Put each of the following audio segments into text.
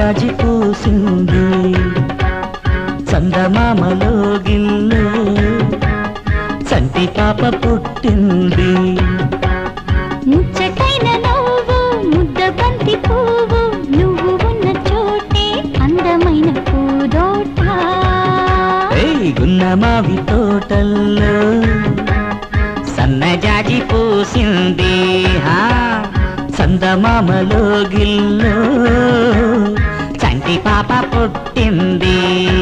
సన్నజాజి పూసింది చందమామలో గిల్లు చంటి పాప పుట్టింది ముచ్చటైన నవ్వు ముద్ద బంతి పువ్వు నువ్వు ఉన్న చోటే అందమైన పూదోట గున్న మావి తోటల్లో సన్నజాజి పూసింది చందమామలో గిల్లు చంటి పాప పుట్టింది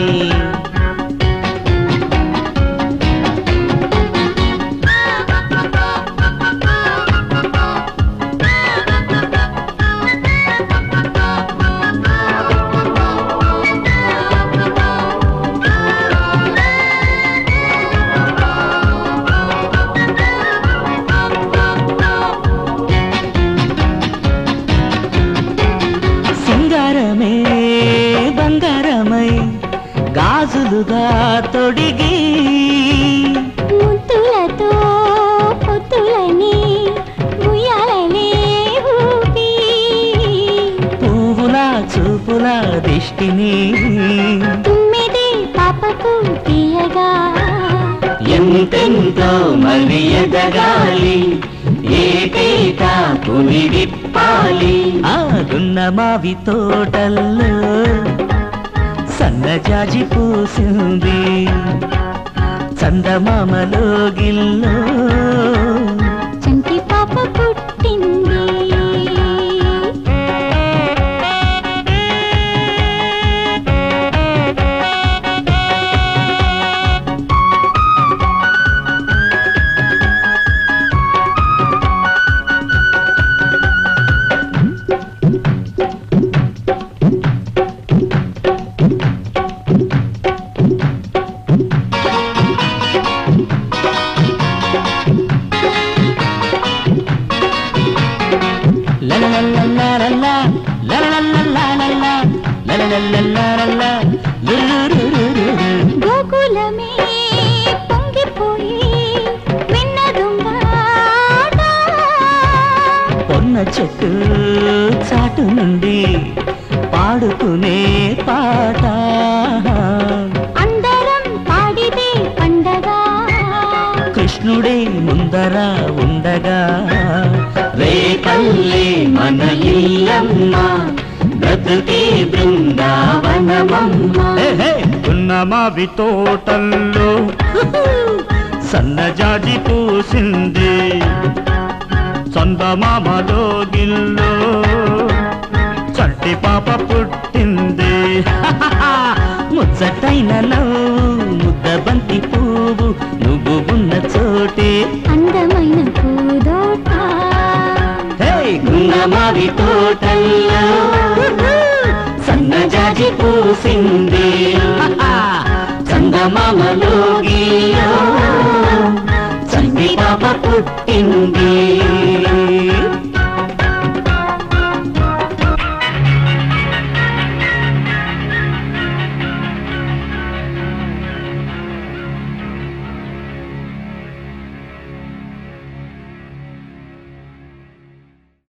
సింగారమే బంగారమై గాజులుగా తొడిగి ముద్దులతో పొత్తులని ఉయ్యాలనే ఊపి పువ్వుల చూపుల దిష్టిని తుమ్మిది పాపకు తీయగా ఎంతెంతో మరి ఎదగాలి ఏటేటా పులి విప్పాలి ఆగున్న మావి తోటల్లో సన్నజాజి పూసింది చందమామలో గిల్లు చంటి పాప పుట్టింది గోకులమే పొంగిపోయి విన్నదుంగాట పొన్న చెట్టు చాటు నుండి పాడుకునే పాట అందరం పాడితే పండగ కృష్ణుడే ముందర ఉండగా రేపల్లే మన ఇల్లమ్మ బ్రతుకే బృందావనమమ్మ ఉన్న మావి తోటల్లో సన్నజాజి పూసింది చందమామలో గిల్లు చంటి పాప పుట్టింది ముచ్చటైన నవ్వు ముద్ద బంతి పువ్వు నువ్వు ఉన్న చోటే అందమైన పూదోట గున్న మావి తోటల్లో సన్నజాజి పూసింది చందమామలో గిల్లు చంటి పాప పుట్టింది